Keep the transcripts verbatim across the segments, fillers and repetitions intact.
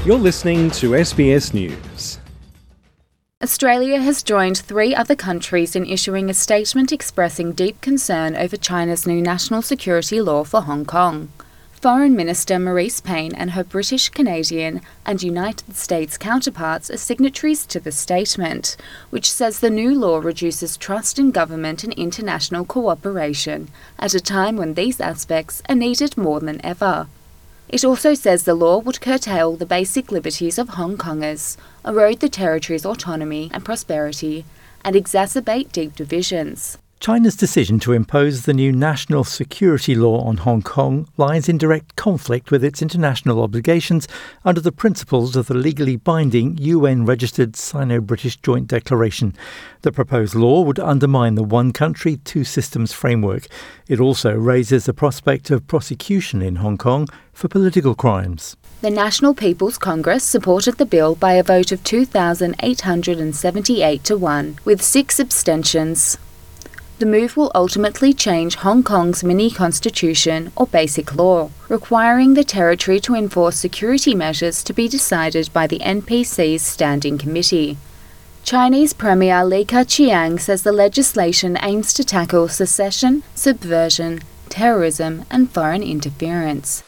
You're listening to S B S News. Australia has joined three other countries in issuing a statement expressing deep concern over China's new national security law for Hong Kong. Foreign Minister Marise Payne and her British, Canadian and United States counterparts are signatories to the statement, which says the new law reduces trust in government and international cooperation at a time when these aspects are needed more than ever. It also says the law would curtail the basic liberties of Hong Kongers, erode the territory's autonomy and prosperity, and exacerbate deep divisions. China's decision to impose the new national security law on Hong Kong lies in direct conflict with its international obligations under the principles of the legally binding U N-registered Sino-British Joint Declaration. The proposed law would undermine the one country, two systems framework. It also raises the prospect of prosecution in Hong Kong for political crimes. The National People's Congress supported the bill by a vote of two thousand eight hundred seventy-eight to one, with six abstentions. The move will ultimately change Hong Kong's mini-constitution or basic law, requiring the territory to enforce security measures to be decided by the N P C's Standing Committee. Chinese Premier Li Keqiang says the legislation aims to tackle secession, subversion, terrorism and foreign interference.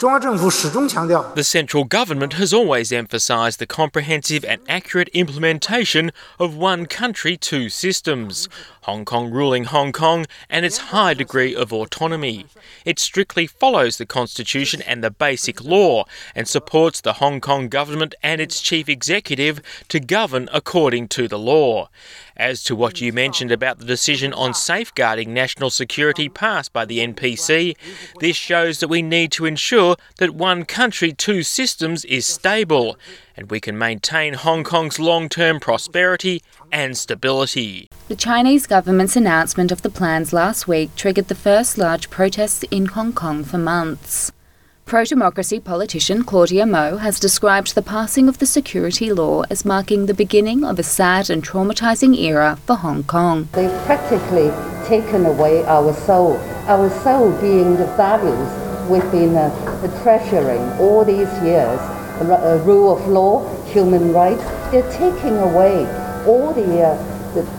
The central government has always emphasised the comprehensive and accurate implementation of one country, two systems, Hong Kong ruling Hong Kong and its high degree of autonomy. It strictly follows the Constitution and the Basic Law and supports the Hong Kong government and its chief executive to govern according to the law. As to what you mentioned about the decision on safeguarding national security passed by the N P C, this shows that we need to ensure that one country, two systems is stable and we can maintain Hong Kong's long-term prosperity and stability. The Chinese government's announcement of the plans last week triggered the first large protests in Hong Kong for months. Pro-democracy politician Claudia Mo has described the passing of the security law as marking the beginning of a sad and traumatising era for Hong Kong. They've practically taken away our soul, our soul being the values we've been uh, treasuring all these years, uh, rule of law, human rights. They're taking away all the, uh, the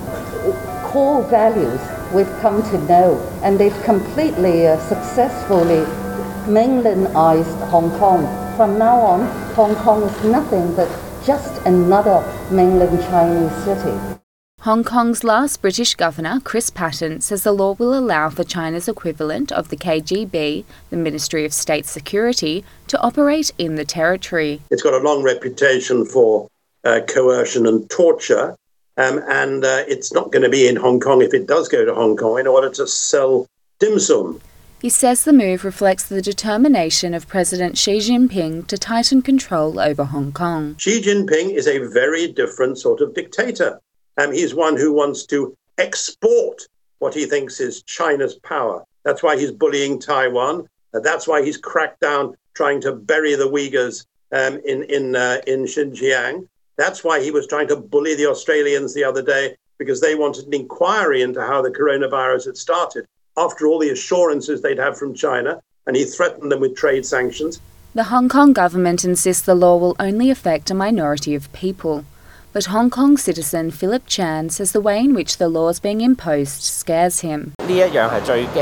core values we've come to know, and they've completely uh, successfully mainlandized Hong Kong. From now on, Hong Kong is nothing but just another mainland Chinese city. Hong Kong's last British governor, Chris Patten, says the law will allow for China's equivalent of the K G B, the Ministry of State Security, to operate in the territory. It's got a long reputation for uh, coercion and torture, um, and uh, it's not going to be in Hong Kong if it does go to Hong Kong in order to sell dim sum. He says the move reflects the determination of President Xi Jinping to tighten control over Hong Kong. Xi Jinping is a very different sort of dictator. Um, he's one who wants to export what he thinks is China's power. That's why he's bullying Taiwan. Uh, that's why he's cracked down trying to bury the Uyghurs um, in, in, uh, in Xinjiang. That's why he was trying to bully the Australians the other day, because they wanted an inquiry into how the coronavirus had started, after all the assurances they'd have from China, and he threatened them with trade sanctions. The Hong Kong government insists the law will only affect a minority of people. But Hong Kong citizen Philip Chan says the way in which the law is being imposed scares him. The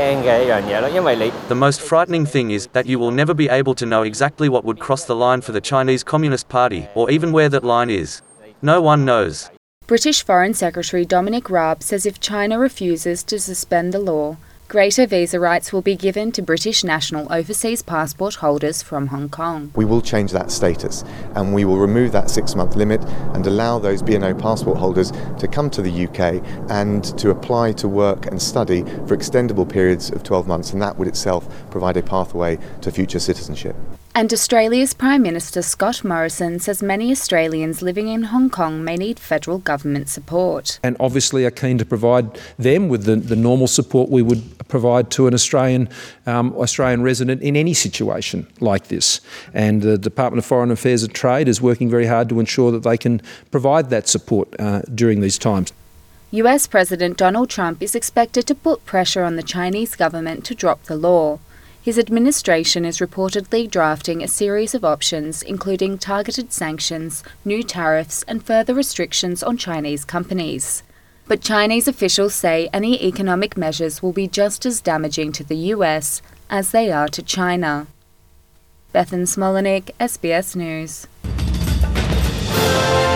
most frightening thing is that you will never be able to know exactly what would cross the line for the Chinese Communist Party, or even where that line is. No one knows. British Foreign Secretary Dominic Raab says if China refuses to suspend the law, greater visa rights will be given to British national overseas passport holders from Hong Kong. We will change that status, and we will remove that six-month limit and allow those B N O passport holders to come to the U K and to apply to work and study for extendable periods of twelve months, and that would itself provide a pathway to future citizenship. And Australia's Prime Minister Scott Morrison says many Australians living in Hong Kong may need federal government support. And obviously are keen to provide them with the, the normal support we would provide to an Australian um, Australian resident in any situation like this. And the Department of Foreign Affairs and Trade is working very hard to ensure that they can provide that support uh, during these times. U S President Donald Trump is expected to put pressure on the Chinese government to drop the law. His administration is reportedly drafting a series of options, including targeted sanctions, new tariffs, and further restrictions on Chinese companies. But Chinese officials say any economic measures will be just as damaging to the U S as they are to China. Bethan Smolenic, S B S News.